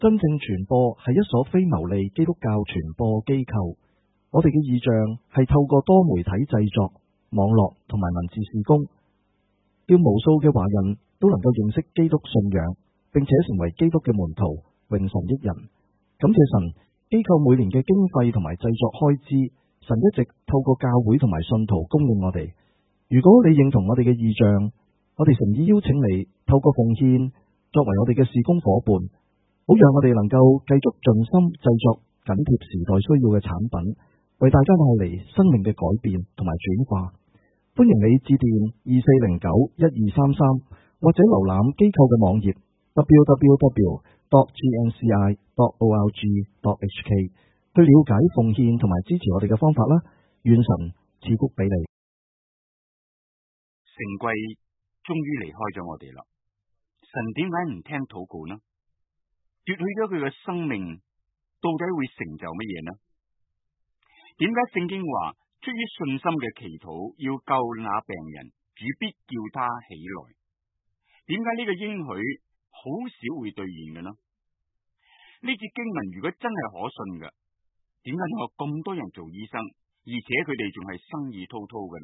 真正傳播係一所非牟利基督教傳播機構。我哋嘅異象係透過多媒體製作、網絡同埋文字事工，叫無數嘅華人都能夠認識基督信仰，並且成為基督嘅門徒，榮神益人。感謝神，機構每年嘅經費同埋製作開支，神一直透過教會同埋信徒供應我哋。如果你認同我哋嘅異象，我哋誠意邀請你透過奉獻作為我哋嘅事工夥伴，好讓我哋能夠繼續盡心製作緊貼時代需要嘅產品，為大家帶嚟生命嘅改變同埋轉化。歡迎你致電2409-1233，或者瀏覽機構嘅網頁 www.gnci.org.hk 去了解奉獻同埋支持我哋嘅方法啦。願神賜福俾你。 成貴終於離開咗我哋啦，神點解唔聽禱告呢？奪去咗佢嘅生命，到底會成就乜嘢呢？點解聖經話出於信心嘅祈禱要救那病人，主必叫他起來？點解呢個應許好少會兌現嘅呢？呢節經文如果真係可信嘅，點解有咁多人做醫生，而且佢哋仲係生意滔滔嘅呢？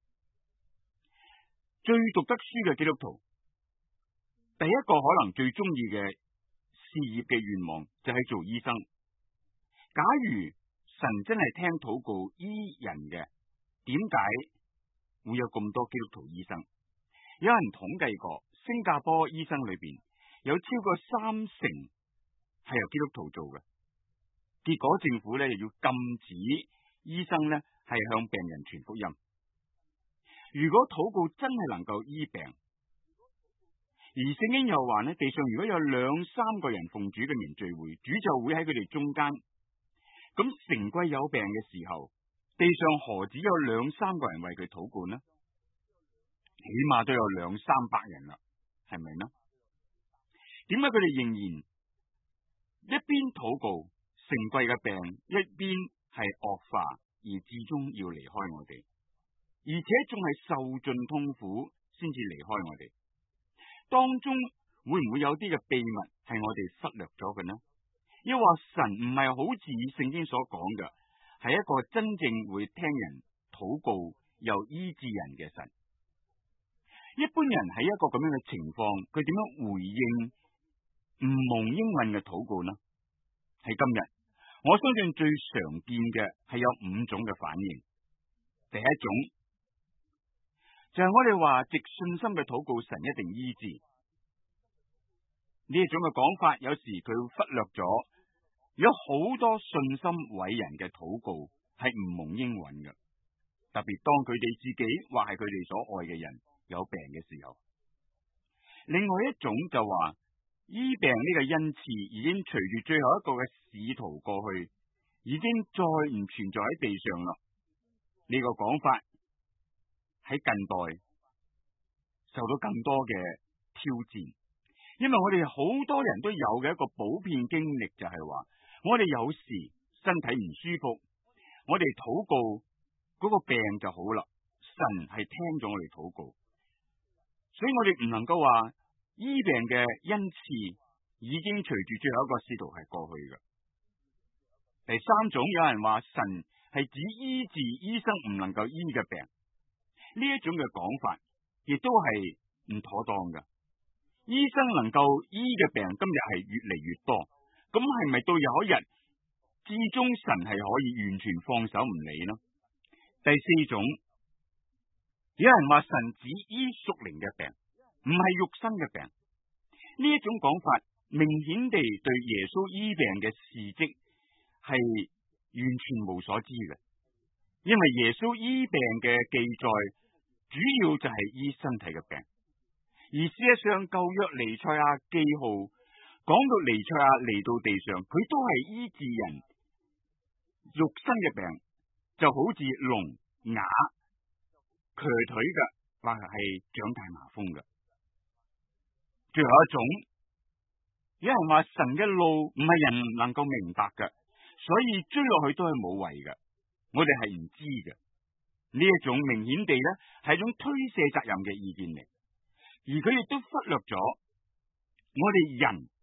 最讀得書嘅基督徒，第一個可能最中意嘅事業嘅願望就係做醫生。假如神真係聽禱告醫人嘅，點解會有咁多基督徒醫生？有人統計過，新加坡醫生裏邊有超過30%係由基督徒做嘅。結果政府咧又要禁止醫生咧係向病人傳福音。如果禱告真係能夠醫病，而聖經又話咧，地上如果有2-3個人奉主嘅名聚會，主就會喺佢哋中間。咁成貴有病嘅時候，地上何止有2-3個人為佢禱告呢？起碼都有200-300人啦，係咪呢？點解佢哋仍然一邊禱告成貴嘅病，一邊係惡化，而至終要離開我哋，而且仲係受盡痛苦先至離開我哋？當中會唔會有啲嘅秘密係我哋忽略咗嘅呢？抑或神唔係好似聖經所講嘅，係一個真正會聽人禱告又醫治人嘅神？一般人喺一個咁樣嘅情況，佢點樣回應唔蒙應允嘅禱告呢？喺今日，我相信最常見嘅係有5種嘅反應。第一種就係我哋話藉信心嘅禱告，神一定醫治。呢一種嘅講法，有時佢會忽略咗有好多信心偉人嘅禱告係唔蒙應允嘅，特別當佢哋自己或係佢哋所愛嘅人有病嘅時候。另外一種就話醫病呢個恩賜已經隨住最後一個嘅使徒過去，已經再唔存在喺地上啦。呢個講法喺近代受到更多嘅挑戰，因為我哋好多人都有嘅一個普遍經歷就係話，我哋有時身體唔舒服，我哋禱告嗰個病就好啦，神係聽咗我哋禱告，所以我哋唔能夠話醫病嘅恩賜已經隨住最後一個使徒係過去嘅。第三種，有人話神係指醫治醫生唔能夠醫嘅病，呢一種嘅講法亦都係唔妥當嘅。醫生能夠醫嘅病今日係越嚟越多，咁係咪到有一日至終神係可以完全放手唔理呢？第四種，有人話神只醫屬靈嘅病，唔係肉身嘅病。呢一種講法明顯地對耶穌醫病嘅事蹟係完全無所知嘅，因為耶穌醫病嘅記載主要就係醫身體嘅病，而事實上舊約彌賽亞記號講到彌賽亞嚟到地上，佢都係醫治人肉身嘅病，就好似聾、啞、瘸腿嘅，或係長大麻風嘅。最後一種，有人話神嘅路唔係人能夠明白嘅，所以追落去都係冇謂嘅，我哋係唔知嘅。呢一種明顯地咧係一種推卸責任嘅意見嚟，而佢亦都忽略咗我哋人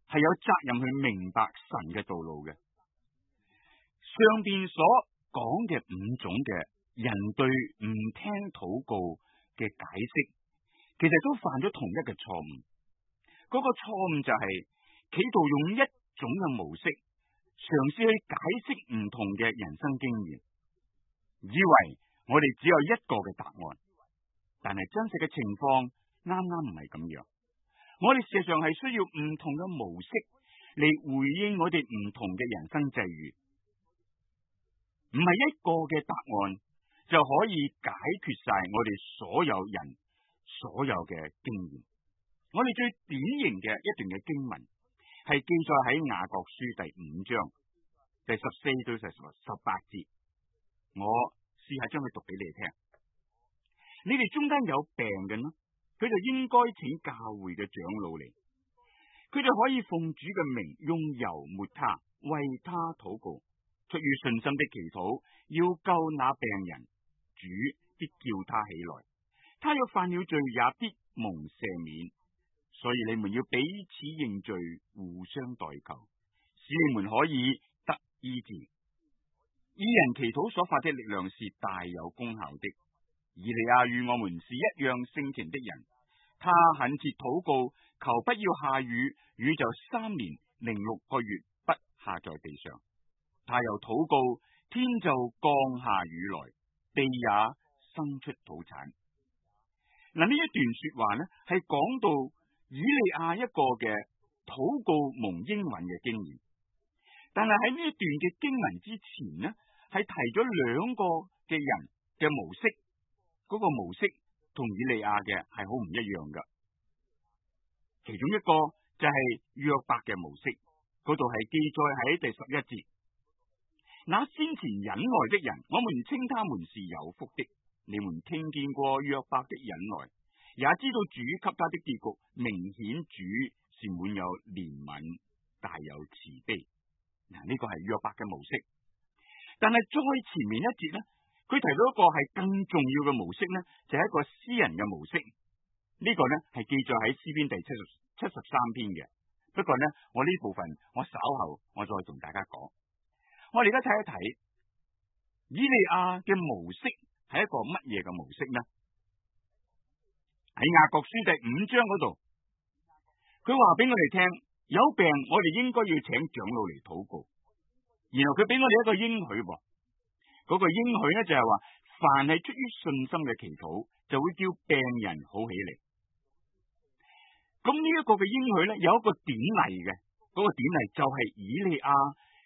係有責任去明白神嘅道路嘅。上邊所講嘅5種嘅人對唔聽禱告嘅解釋，其實都犯咗同一個錯誤。嗰個錯誤就係企圖用一種嘅模式，嘗試去解釋唔同嘅人生經驗，以為我哋只有一個嘅答案。但係真實嘅情況啱啱唔係咁樣。我哋事實上係需要唔同嘅模式嚟回應我哋唔同嘅人生際遇。唔係一個嘅答案就可以解決晒我哋所有人所有嘅經驗。我哋最典型嘅一段嘅經文係記載喺雅各書第5章第14到18節。我試下將佢讀俾你聽。你哋中間有病嘅呢，佢就應該請教會嘅長老嚟，佢哋可以奉主嘅名用油抹他，為他禱告。出於信心的祈禱，要救那病人，主必叫他起來。他若犯了罪，也必蒙赦免。所以你們要彼此認罪，互相代求，使你們可以得醫治。義人祈禱所發的力量是大有功效的。以利亞與我們是一樣性情的人，他懇切禱告，求不要下雨，雨就3年0 6個月不下在地上。他又禱告，天就降下雨來，地也生出土產。嗱，呢一段說話呢，係講到以利亞一個嘅禱告蒙應允嘅經驗。但係喺呢一段嘅經文之前呢，係提咗2個嘅人嘅模式，嗰個模式同以利亞嘅係好唔一樣噶。其中一個就係約伯嘅模式，嗰度係記載喺第11節。那先前忍耐的人，我們稱他們是有福的。你們聽見過約伯的忍耐，也知道主給他的結局，明顯主是滿有憐憫，大有慈悲。嗱，呢個係約伯嘅模式。但係再前面一節呢，佢提到一個係更重要嘅模式呢，就係一個詩人嘅模式。呢個呢係記載喺詩篇第73篇嘅。不過呢，我呢部分我稍後我再同大家講。我哋而家睇一睇以利亞嘅模式係一個乜嘢嘅模式呢？喺雅各書第5章嗰度，佢話俾我哋聽，有病我哋應該要請長老嚟禱告，然後佢俾我哋一個應許，嗰個應許呢就係話，凡係出於信心嘅祈禱，就會叫病人好起嚟。咁呢一個嘅應許呢，有一個典例嘅，嗰個典例就係以利亞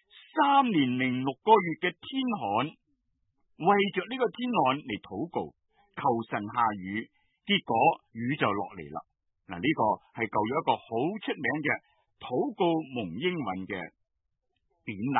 3年0 6個月嘅天旱，為着呢個天旱嚟禱告，求神下雨，結果雨就落嚟啦。嗱，呢個係舊約一個好出名嘅禱告蒙應允嘅典例。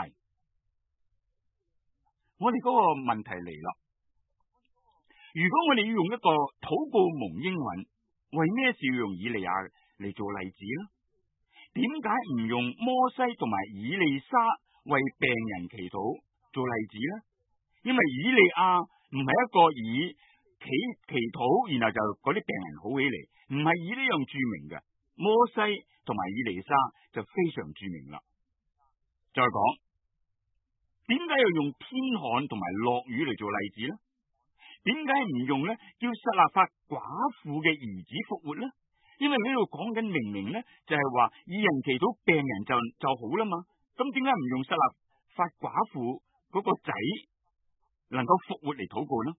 我哋嗰個問題嚟啦，如果我哋要用一個禱告蒙應允，為咩事要用以利亞嚟做例子呢？點解唔用摩西同埋以利沙為病人祈禱做例子呢？因為以利亞唔係一個以祈禱然後就嗰啲病人好起嚟，唔係以呢樣著名嘅。摩西同埋以利沙就非常著名啦。再講，點解要用天旱同埋落雨嚟做例子呢？點解唔用呢？叫撒勒法寡婦嘅兒子復活呢？因為呢度講緊明明呢，就係話義人祈禱病人就好啦嘛。咁點解唔用撒勒法寡婦嗰個仔能夠復活嚟禱告呢？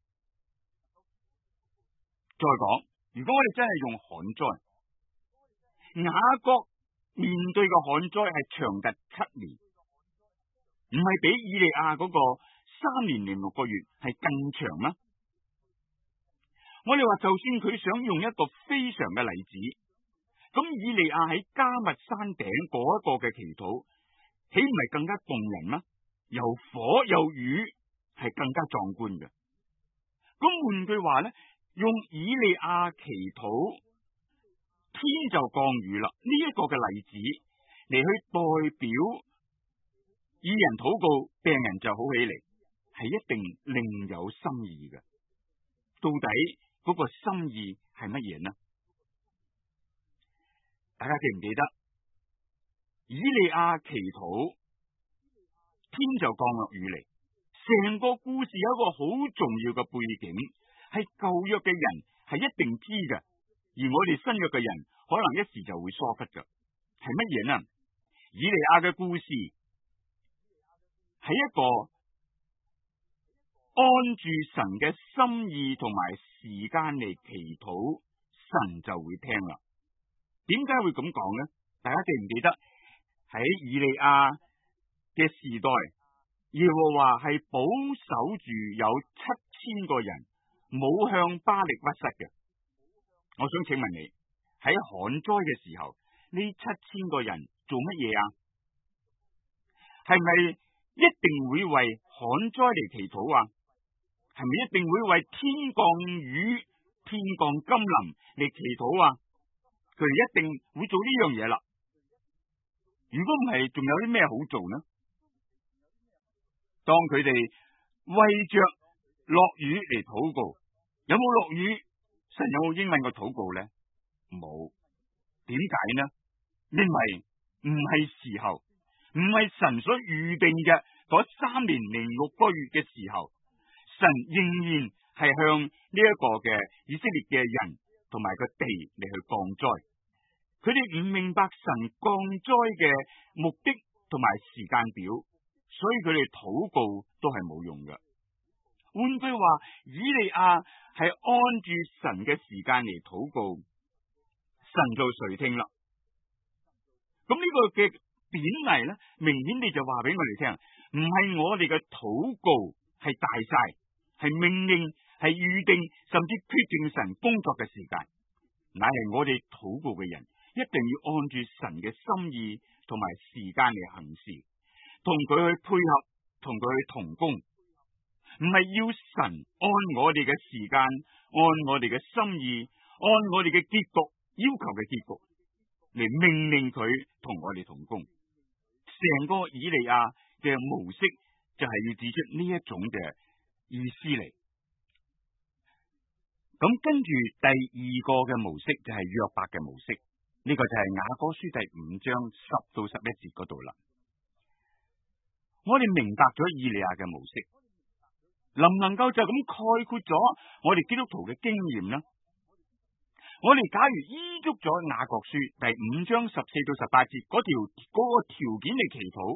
再講，如果我哋真係用旱災，雅各面對嘅旱災係長達7年，唔係比以利亞嗰個3年0 6個月係更長嗎？我哋話就算佢想用一個非常嘅例子，咁以利亞喺迦密山頂嗰一個嘅祈禱，豈唔係更加動人嗎？又火又雨，係更加壯觀嘅。咁換句話咧，用以利亞祈禱，天就降雨啦。呢一個嘅例子嚟去代表義人禱告，病人就好起嚟，係一定另有心意嘅。到底嗰個心意係乜嘢呢？大家記唔記得以利亞祈禱，天就降落雨嚟。成個故事有一個好重要嘅背景，係舊約嘅人係一定知嘅，而我哋新約嘅人可能一時就會疏忽嘅。係乜嘢呢？以利亞嘅故事係一個按住神嘅心意同埋時間嚟祈禱，神就會聽啦。點解會咁講呢？大家記唔記得喺以利亞嘅時代，耶和華係保守住有7000個人冇向巴力屈膝嘅？我想請問你，喺旱災嘅時候，呢7000個人做乜嘢啊？係咪一定會為旱災嚟祈禱啊？係咪一定會為天降雨、天降甘霖嚟祈禱啊？佢哋一定會做呢樣嘢啦。如果唔係，仲有啲咩好做呢？當佢哋為着落雨嚟禱告，有冇落雨？神有冇應允個禱告呢？冇。點解呢？因為唔係時候，唔係神所預定嘅嗰3年零6個月嘅時候，神仍然係向呢一個嘅以色列嘅人同埋個地嚟去降災。佢哋唔明白神降災嘅目的同埋時間表，所以佢哋禱告都係冇用嘅。換句話，以利亞係按住神嘅時間嚟禱告，神就垂聽啦。咁呢個嘅典例咧，明顯地就話俾我哋聽，唔係我哋嘅禱告係大晒，係命令，係預定，甚至決定神工作嘅時間，乃係我哋禱告嘅人一定要按住神嘅心意同埋時間嚟行事，同佢去配合，同佢去同工，唔係要神按我哋嘅時間，按我哋嘅心意，按我哋嘅結局，要求嘅結局嚟命令佢同我哋同工。成個以利亞嘅模式就係要指出呢一種嘅意思嚟。咁跟住第二個嘅模式就係約伯嘅模式，呢個就係雅歌書第5章10到11節嗰度啦。我哋明白咗以利亞嘅模式，能唔能夠就咁概括咗我哋基督徒嘅經驗呢？我哋假如依足咗雅各書第5章14到18節嗰個條件嚟祈禱，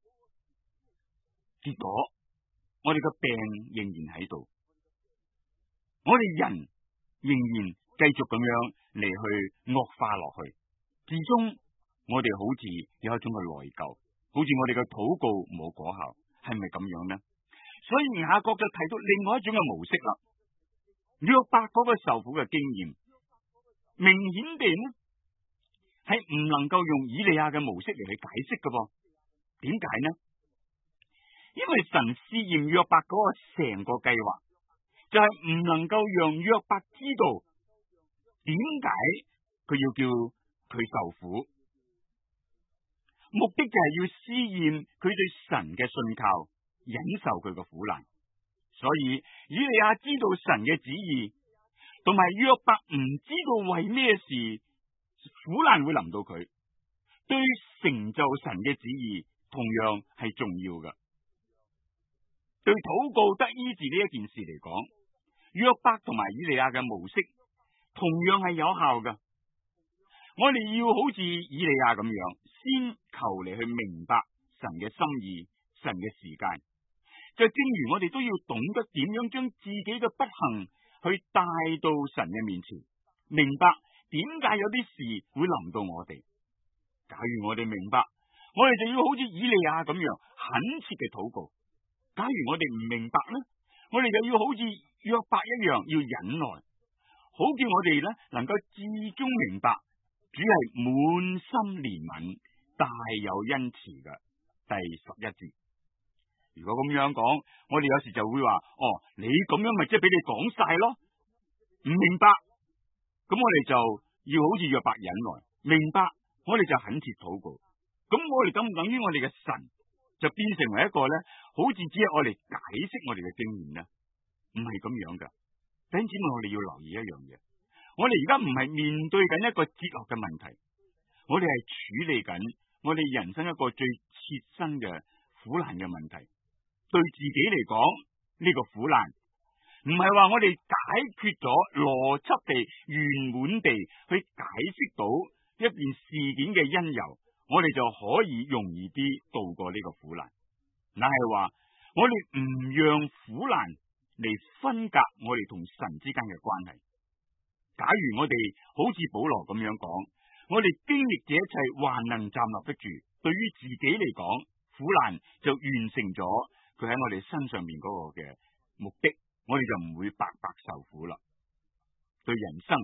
結果我哋個病仍然喺度，我哋人仍然繼續咁樣嚟去惡化落去，至終我哋好似有一種嘅內疚，好似我哋嘅禱告冇果效，係咪咁樣呢？所以雅各就提到另外一種嘅模式啦。約伯嗰個受苦嘅經驗，明顯地呢係唔能夠用以利亞嘅模式嚟去解釋嘅噃。點解呢？因為神試驗約伯嗰個成個計劃，就係唔能夠讓約伯知道點解佢要叫佢受苦，目的就係要試驗佢對神嘅信靠，忍受佢嘅苦難。所以以利亞知道神嘅旨意，同埋約伯唔知道為咩事苦難會臨到佢，對成就神嘅旨意同樣係重要嘅。對禱告得醫治呢一件事嚟講，約伯同埋以利亞嘅模式同樣係有效嘅。我哋要好似以利亞咁樣，先求嚟去明白神嘅心意、神嘅時間。就正如我哋都要懂得點樣將自己嘅不幸去帶到神嘅面前，明白點解有啲事會臨到我哋。假如我哋明白，我哋就要好似以利亞咁樣懇切嘅禱告。假如我哋唔明白呢，我哋就要好似約伯一樣要忍耐，好叫我哋呢能夠至終明白主係滿心憐憫、大有恩慈嘅。第11節，如果咁樣講，我哋有時就會話：哦，你咁樣咪即係俾你講晒咯，唔明白，咁我哋就要好似約伯忍耐，明白，我哋就懇切禱告。咁我哋等唔等於我哋嘅神就變成為一個咧，好似只係我哋解釋我哋嘅經驗呢？唔係咁樣噶。弟兄姊妹，我哋要留意一樣嘢，我哋而家唔係面對緊一個哲學嘅問題，我哋係處理緊我哋人生一個最切身嘅苦難嘅問題。對自己嚟講，呢個苦難唔係話我哋解決咗邏輯地圓滿地去解釋到一件事件嘅因由，我哋就可以容易啲度過呢個苦難。乃係話我哋唔讓苦難嚟分隔我哋同神之間嘅關係。假如我哋好似保羅咁樣講，我哋經歷這一切還能站立得住，對於自己嚟講，苦難就完成咗佢喺我哋身上面嗰個嘅目的，我哋就唔會白白受苦啦。對人生，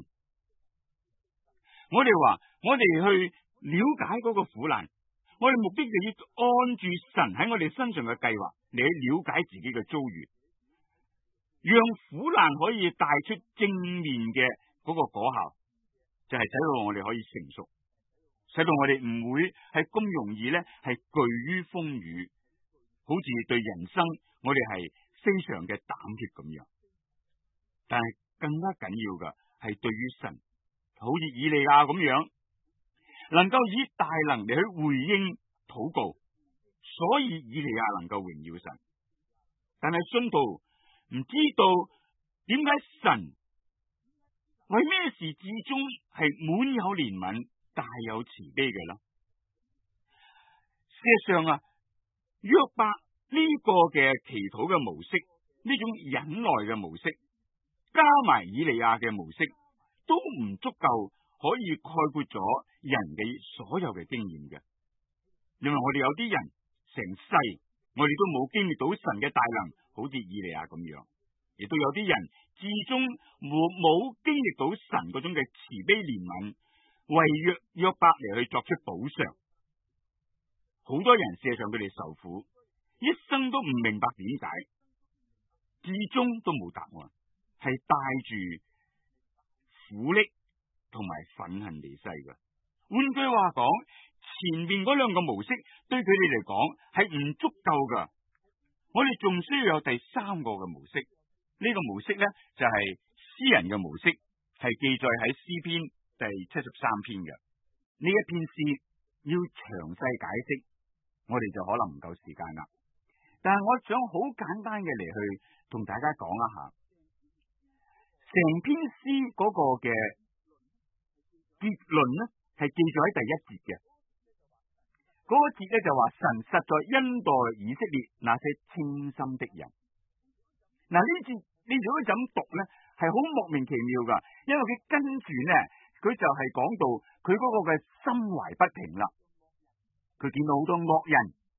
我哋話我哋去了解嗰個苦難，我哋目的就要按住神喺我哋身上嘅計劃嚟去了解自己嘅遭遇，讓苦難可以帶出正面嘅嗰個果效，就係使到我哋可以成熟，使到我哋唔會係咁容易咧係懼於風雨，好似對人生我哋係非常嘅膽怯咁樣。但係更加緊要嘅係對於神，好似以利亞咁樣，能夠以大能力去回應禱告，所以以利亞能夠榮耀神。但係信徒唔知道點解神為咩事至終係滿有憐憫、大有慈悲嘅啦？事實上啊，約伯呢個嘅祈禱嘅模式，呢種忍耐嘅模式，加埋以利亞嘅模式，都唔足夠可以概括咗人嘅所有嘅經驗嘅。因為我哋有啲人成世，我哋都冇經歷到神嘅大能，好似以利亞咁樣。亦都有啲人至終冇經歷到神嗰種嘅慈悲憐憫，為約伯嚟去作出補償。好多人事實上佢哋受苦，一生都唔明白點解，至終都冇答案，係帶住苦力同埋憤恨離世嘅。換句話講，前面嗰兩個模式對佢哋嚟講係唔足夠噶，我哋仲需要有第三個嘅模式。呢個模式咧就係詩人嘅模式，係記載喺詩篇第73篇嘅。呢一篇詩要詳細解釋，我哋就可能唔夠時間啦。但係我想好簡單嘅嚟去同大家講一下，成篇詩嗰個嘅結論咧係記載喺第一節嘅。嗰個節咧就話神實在恩待以色列那些清心的人。嗱，呢節你如果咁讀咧，係好莫名其妙噶，因為佢跟住咧，佢就係講到佢嗰個嘅心懷不平啦。佢見到好多惡人，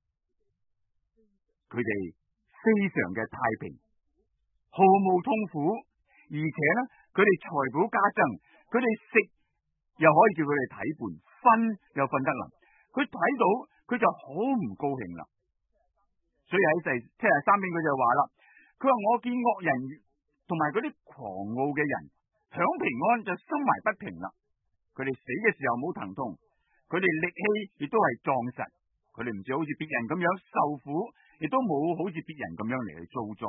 佢哋非常嘅太平，毫無痛苦，而且咧佢哋財寶加增，佢哋食又可以叫佢哋睇伴，瞓又瞓得能。佢睇到佢就好唔高興啦。所以喺第73篇佢就話啦。佢話我見惡人同埋嗰啲狂傲嘅人享平安就心懷不平啦。佢哋死嘅時候冇疼痛，佢哋力氣亦都係壯實，佢哋唔似好似別人咁樣受苦，亦都冇好似別人咁樣嚟去遭災。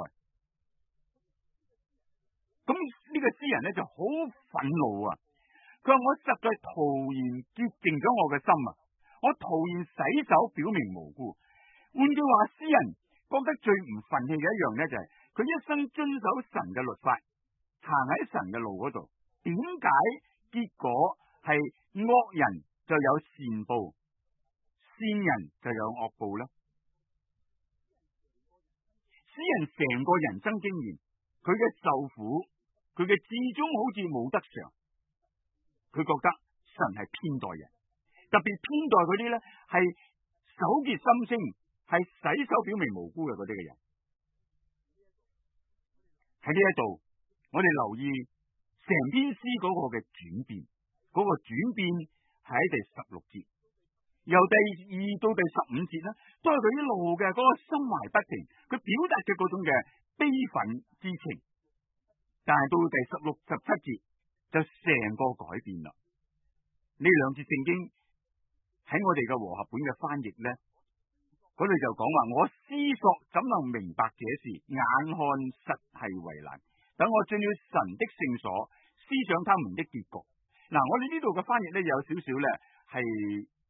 咁呢個詩人咧就好憤怒啊！佢話我實在徒然潔淨咗我嘅心啊，我徒然洗手表明無辜。換句話，詩人覺得最唔忿氣嘅一樣咧就係佢一生遵守神嘅律法，行喺神嘅路嗰度，點解結果係惡人就有善報，善人就有惡報呢？詩人成個人生經驗，佢嘅受苦，佢嘅至終好似冇得償，佢覺得神係偏待人，特別偏待嗰啲咧係手潔心清，係洗手表明無辜嘅嗰啲嘅人。喺呢一度，我哋留意成篇詩嗰個嘅轉變，嗰個轉變係喺第16節，由第2到第15節咧，都係佢一路嘅嗰個心懷不平，佢表達嘅嗰種嘅悲憤之情。但係到第16、17節就成個改變啦。呢兩節聖經喺我哋嘅和合本嘅翻譯咧，嗰度就講話，我思索怎能明白這事，眼看實係為難。等我進了神的聖所，思想他們的結局。嗱，我哋呢度嘅翻譯咧有少少咧係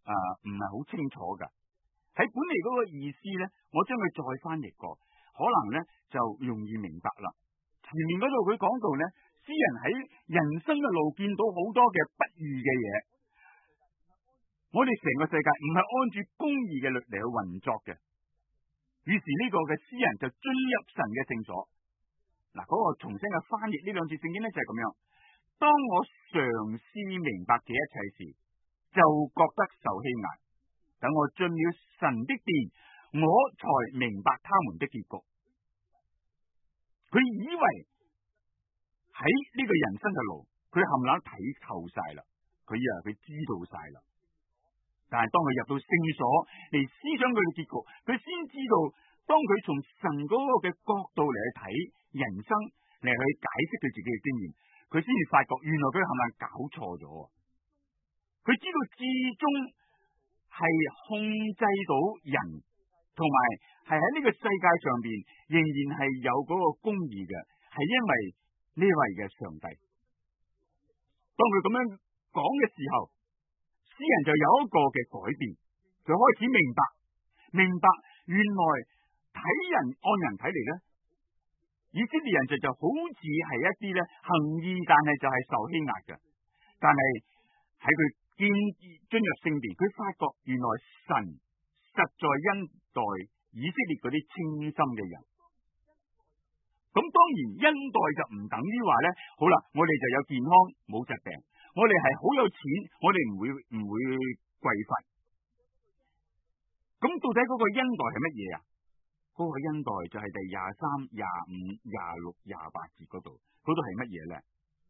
唔係好清楚噶。喺本嚟嗰個意思咧，我將佢再翻譯過，可能咧就容易明白啦。前面嗰度佢講到咧，詩人喺人生嘅路見到好多嘅不義嘅嘢，我哋成個世界唔係按住公義嘅律嚟去運作嘅。於是呢個嘅詩人就進入神嘅聖所。嗱，嗰個重新嘅翻譯呢兩節聖經咧就係咁樣。當我嘗試明白這一切時，就覺得受欺壓。等我進了神的殿，我才明白他們的結局。佢以為喺呢個人生嘅路，佢冚唪唥睇透晒啦，佢以為佢知道晒啦。但係當佢入到聖所嚟思想佢嘅結局，佢先知道，當佢從神嗰個嘅角度嚟去睇人生，嚟去解釋佢自己嘅經驗，佢先至發覺原來佢冚唪唥搞錯咗。佢知道至終係控制到人，同埋係喺呢個世界上邊仍然係有嗰個公義嘅，係因為呢位嘅上帝。當佢咁樣講嘅時候，詩人就有一個嘅改變，佢開始明白原來睇人按人睇嚟咧，以色列人就好似係一啲咧行義，但係就係受欺壓嘅。但係喺佢進入聖殿，佢發覺原來神實在恩待以色列嗰啲清心嘅人。咁當然恩待就唔等於話咧，好啦，我哋就有健康冇疾病，我哋係好有錢，我哋唔會匱乏。咁到底嗰個恩待係乜嘢啊？嗰個恩待就係第23、25、26、28節嗰度係乜嘢咧？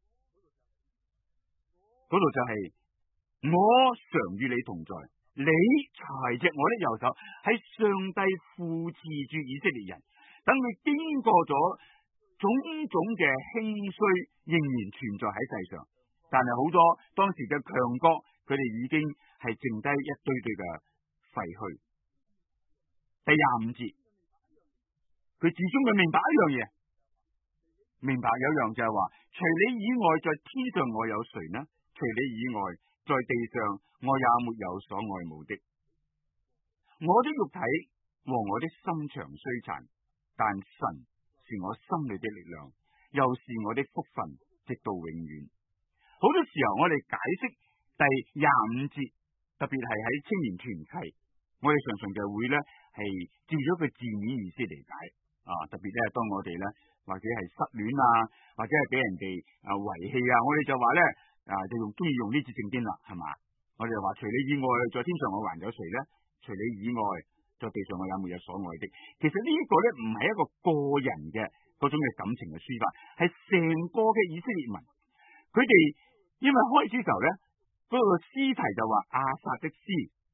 嗰度就係我常與你同在，你抬着我的右手，係上帝扶持住以色列人，等佢經過咗種種嘅興衰，仍然存在喺世上。但係好多當時嘅強國，佢哋已經係剩低一堆堆嘅廢墟。第25節，佢始終佢明白一樣嘢，明白有一樣就係話，除你以外，在天上我有誰呢？除你以外，在地上我也沒有所愛慕的。我的肉體和我的心腸衰殘，但神是我心裏的力量，又是我的福分，直到永遠。好多時候我哋解釋第25節，特別係喺青年團契，我哋常常就會咧係照咗個字面意思嚟解特別咧當我哋咧或者係失戀啊，或者係俾人哋遺棄啊，我哋就話咧就中意用呢節聖經啦，係嘛？我哋就話除你以外，在天上我還有誰咧？除你以外，在地上我也沒有所愛的。其實呢一個咧唔係一個個人嘅嗰種嘅感情嘅抒發，係成個嘅以色列民，佢哋因為開始時候咧嗰個詩題就話亞薩的詩，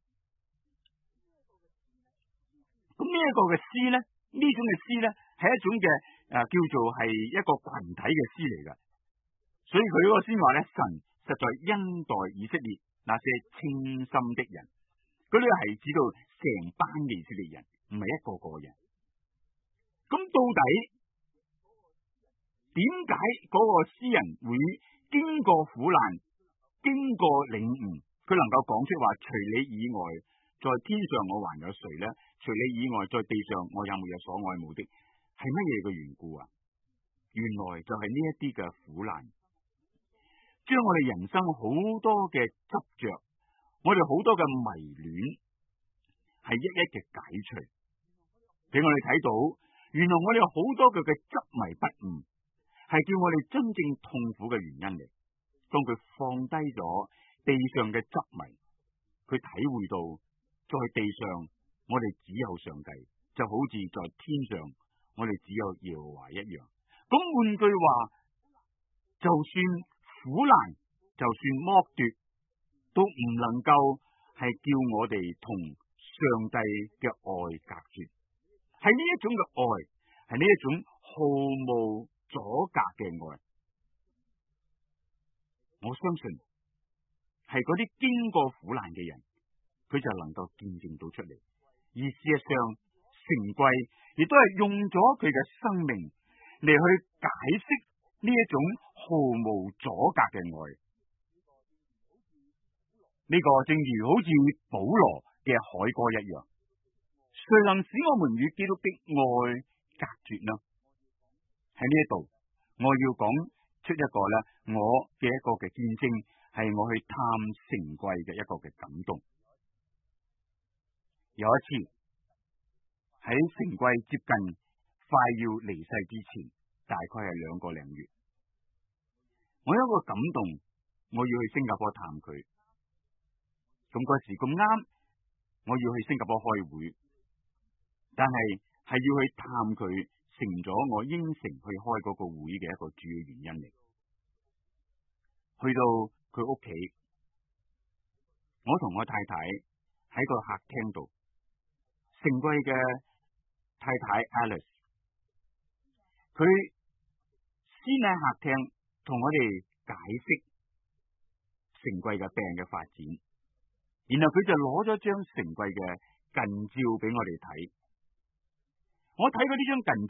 咁呢一個嘅詩咧，呢種嘅詩咧係一種嘅叫做係一個群體嘅詩嚟噶，所以佢嗰個先話咧，神實在恩待以色列那些清心的人，嗰啲係指到成班嘅以色列人，唔係一個個人。咁到底點解嗰個詩人會經過苦難，經過領悟，佢能夠講出話除你以外，在天上我還有誰呢？除你以外，在地上我也沒有所愛慕的，係乜嘢嘅緣故啊？原來就係呢一啲嘅苦難，將我哋人生好多嘅執着，我哋好多嘅迷戀，係一一嘅解除，俾我哋睇到，原來我哋有好多嘅執迷不悟，係叫我哋真正痛苦嘅原因嚟。當佢放低咗地上嘅執迷，佢體會到在地上我哋只有上帝，就好似在天上我哋只有耶和華一樣。咁換句話，就算苦難，就算剝奪，都唔能夠係叫我哋同上帝嘅愛隔絕。係呢一種嘅愛，係呢一種毫無阻隔嘅愛。我相信係嗰啲經過苦難嘅人，佢就能夠見證到出嚟。而事實上，成貴亦都係用咗佢嘅生命嚟去解釋呢一種毫無阻隔嘅愛。 呢個正如好似保羅嘅海歌一樣，誰能使我們與基督的愛隔絕呢？喺呢一度，我要講出一個我嘅一個嘅見證，係我去探成貴嘅一個嘅感動。有一次喺成貴接近快要離世之前，大概係2個零月，我有一個感動，我要去新加坡探佢。咁嗰時咁啱，我要去新加坡開會，但係要去探佢，成咗我應承去開嗰個會嘅一個主要原因嚟。去到佢屋企，我同我太太喺個客廳度，成貴嘅太太 Alice， 佢先喺客廳同我哋解釋成貴嘅病嘅發展。然後佢就攞咗張成貴嘅近照俾我哋睇，我睇過呢張近照，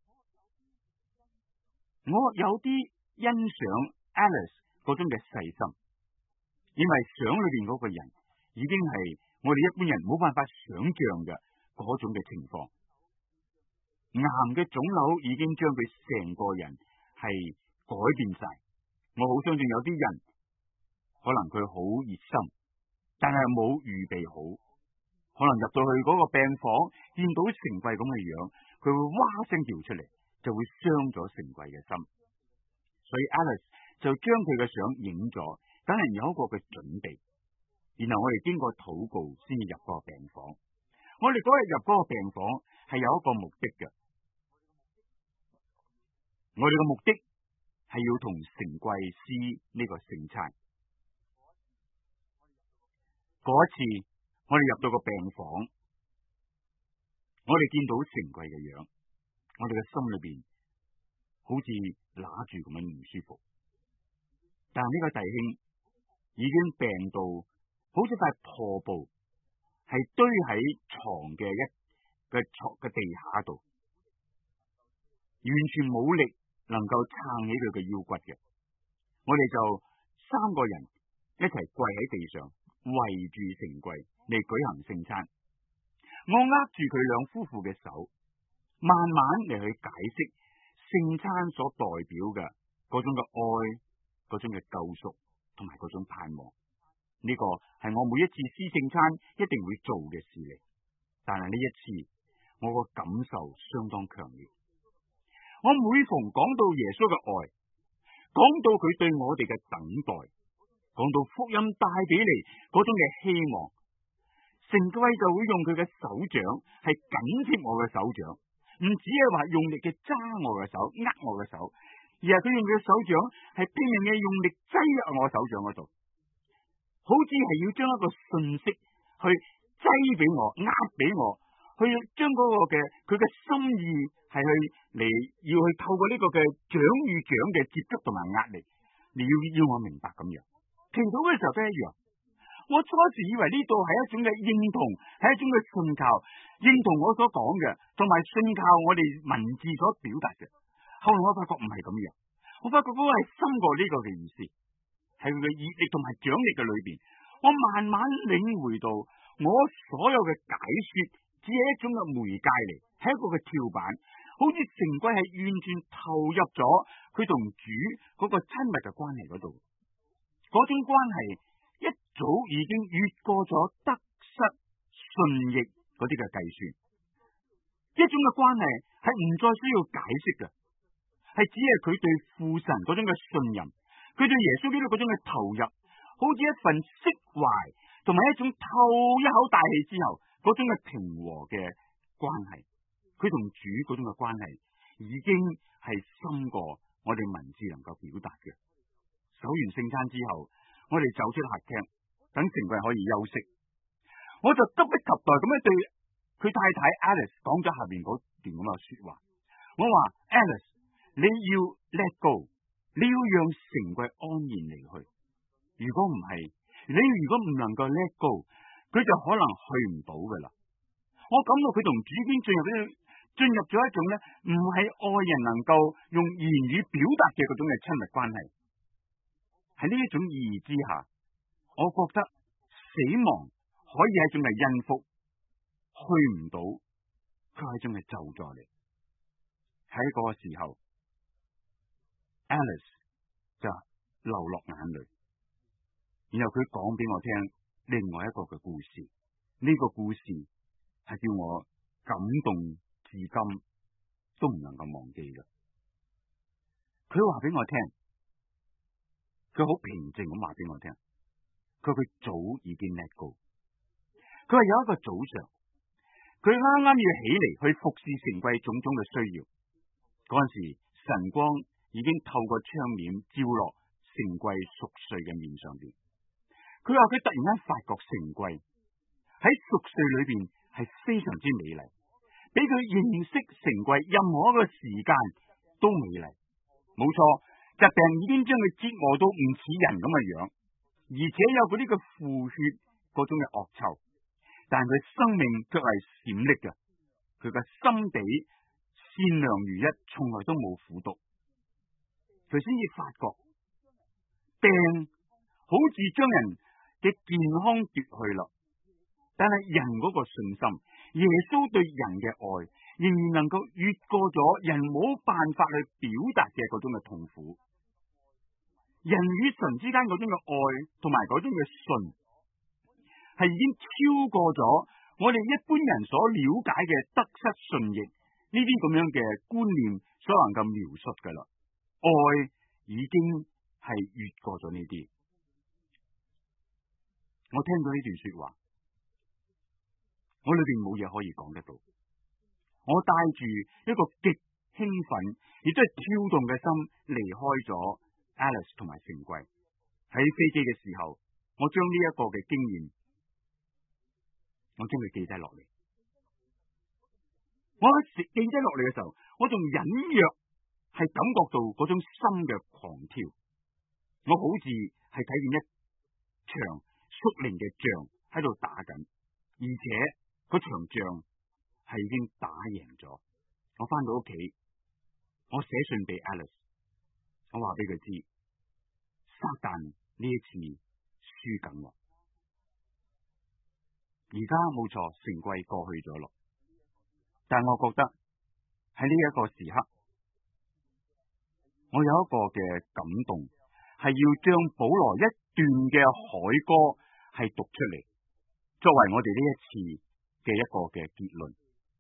我有啲欣賞 Alice 嗰種嘅細心，因為相裏邊嗰個人已經係我哋一般人冇辦法想象嘅嗰種嘅情況，癌嘅腫瘤已經將佢成個人係改變晒。我好相信有啲人可能佢好熱心，但係冇預備好，可能入到去嗰個病房，見到成貴咁嘅樣，佢會哇聲叫出嚟，就會傷咗成貴嘅心。所以 Alice 就將佢嘅相影咗，等人有一個嘅準備。然後我哋經過禱告先至入嗰個病房。我哋嗰日入嗰個病房係有一個目的嘅，我哋嘅目的係要同成貴司呢個聖餐。嗰一次，我哋入到個病房，我哋見到成貴嘅樣，我哋嘅心裏邊好似揦住咁樣唔舒服。但係呢個弟兄已經病到好似塊破布，係堆喺床嘅床嘅地下度，完全冇力能夠撐起佢嘅腰骨嘅。我哋就3個人一齊跪喺地上，圍住成貴嚟舉行聖餐。我握住佢兩夫婦嘅手，慢慢嚟去解釋聖餐所代表嘅嗰種嘅愛，嗰種嘅救贖同埋嗰種盼望。呢個係我每一次施聖餐一定會做嘅事嚟，但係呢一次我個感受相當強烈。我每逢講到耶穌嘅愛，講到佢對我哋嘅等待，講到福音帶俾你嗰種嘅希望，成貴就會用佢嘅手掌係緊貼我嘅手掌，唔止係話用力嘅揸我嘅手，握我嘅手，而係佢用佢嘅手掌係拼命嘅用力擠入我手掌嗰度，好似係要將一個信息去擠俾我，壓俾我，去將嗰個嘅佢嘅心意係去嚟，要去透過呢個嘅掌與掌嘅接觸同埋壓力，你要我明白咁樣。祈禱嘅時候都一樣，我初時以為呢度係一種嘅認同，係一種嘅信靠，認同我所講嘅，同埋信靠我哋文字所表達嘅。後來我發覺唔係咁樣，我發覺嗰個係深過呢個嘅意思，喺佢嘅熱力同埋掌力嘅裏邊，我慢慢領會到我所有嘅解說只係一種嘅媒介嚟，係一個嘅跳板，好似成貴係完全投入咗佢同主嗰個親密嘅關係嗰度，嗰種關係一早已經越過咗得失順逆嗰啲嘅計算，一種嘅關係係唔再需要解釋嘅，係只係佢對父神嗰種嘅信任，佢對耶穌基督嗰種嘅投入，好似一份釋懷，同埋一種透一口大氣之後嗰種嘅平和嘅關係。佢同主嗰種嘅關係已經係深過我哋文字能夠表達嘅。守完聖餐之後，我哋走出客廳，等成貴可以休息，我就急不及待咁樣對佢太太 Alice 講咗下邊嗰段咁嘅說話。我話 Alice， 你要 let go， 你要讓成貴安然離去。如果唔係，你如果唔能夠 let go， 佢就可能去唔到噶啦。我感到佢同主已經進入咗一種咧，唔係愛人能夠用言語表達嘅嗰種嘅親密關係。喺呢一種意義之下，我覺得死亡可以係一種嘅恩福，去唔到，佢係一種嘅咒詛嚟。喺嗰個時候 ，Alice 就流落眼淚，然後佢講俾我聽另外一個嘅故事。呢個故事係叫我感動至今都唔能夠忘記嘅。佢話俾我聽，佢好平靜咁話俾我聽，佢早已經 let go。佢話有一個早上，佢啱啱要起嚟去服侍城櫃種種嘅需要，嗰陣時晨光已經透過窗簾照落城櫃熟睡嘅面上邊。佢話佢突然間發覺城櫃喺熟睡裏邊係非常之美麗，俾佢認識城櫃任何一個時間都美麗。冇錯，疾病已經將佢折磨到唔似人咁嘅樣，而且有嗰啲嘅腐血嗰種嘅惡臭，但佢生命卻係閃爍嘅，佢嘅心地善良如一，從來都冇苦毒。佢先至發覺病好似將人嘅健康奪去啦，但係人嗰個信心，耶穌對人嘅愛，仍然能夠越過咗人冇辦法去表達嘅嗰種嘅痛苦。人與神之間嗰種嘅愛同埋嗰種嘅信，係已經超過咗我哋一般人所了解嘅得失順逆呢啲咁樣嘅觀念所能夠描述噶啦。愛已經係越過咗呢啲。我聽到呢段說話，我裏邊冇嘢可以講得到。我帶住一個極興奮，亦都係跳動嘅心離開咗 Alice 同埋城櫃。喺飛機嘅時候，我將呢一個嘅經驗，我將佢記低落嚟。我記低落嚟嘅時候，我仲隱約係感覺到嗰種心嘅狂跳。我好似係睇見一場屬靈嘅仗喺度打緊，而且嗰場仗係已經打贏咗。我翻到屋企，我寫信俾 Alice， 我話俾佢知，撒旦呢一次輸緊啦。而家冇錯，城櫃過去咗咯，但我覺得喺呢一個時刻，我有一個嘅感動，係要將保羅一段嘅海歌係讀出嚟，作為我哋呢一次嘅一個嘅結論。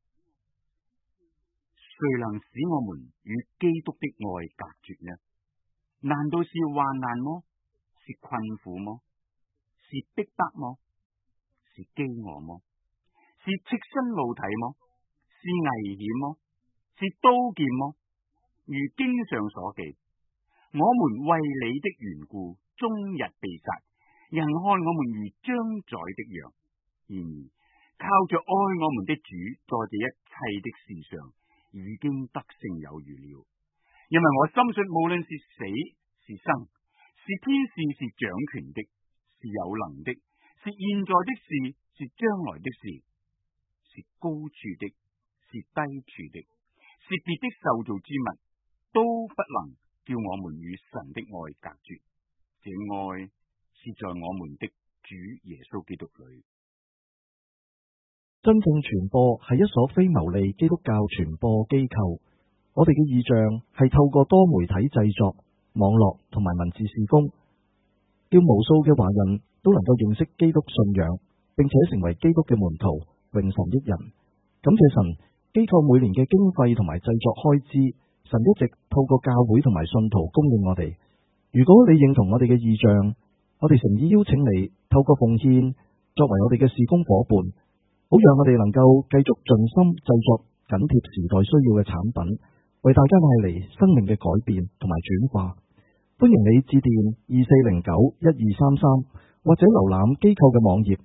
誰能使我們與基督的愛隔絕呢？難道是患難麼？是困苦麼？是逼迫麼？是飢餓麼？是赤身露體麼？是危險麼？是刀劍麼？如經上所記，我們為你的緣故，終日被殺，人看我們如將宰的羊。然而靠着愛我們的主，在這一切的事上已經得勝有餘了。因為我深信，無論是死是生，是天使是掌權的，是有能的，是現在的事，是將來的事，是高處的，是低處的，是別的受造之物，都不能叫我們與神的愛隔絕。這愛是在我們的主耶穌基督裏。 真正傳播係一所非牟利基督教傳播機構。我哋嘅異象係透過多媒體製作、網絡同埋文字事工，叫無數嘅華人都能夠認識基督信仰，並且成為基督嘅門徒，榮神益人。感謝神，機構每年嘅經費同埋製作開支，神一直透過教會同埋信徒供應我哋。如果你認同我哋嘅異象，我哋誠意邀請你透過奉獻作為我哋嘅事工伙伴，好讓我哋能夠繼續盡心製作緊貼時代需要嘅產品，為大家帶嚟生命嘅改變同埋轉化。歡迎你致電2409-1233，或者瀏覽機構嘅網頁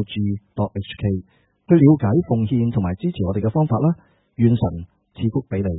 www.gnci.org.hk 去了解奉獻同埋支持我哋嘅方法啦。願神賜福俾你。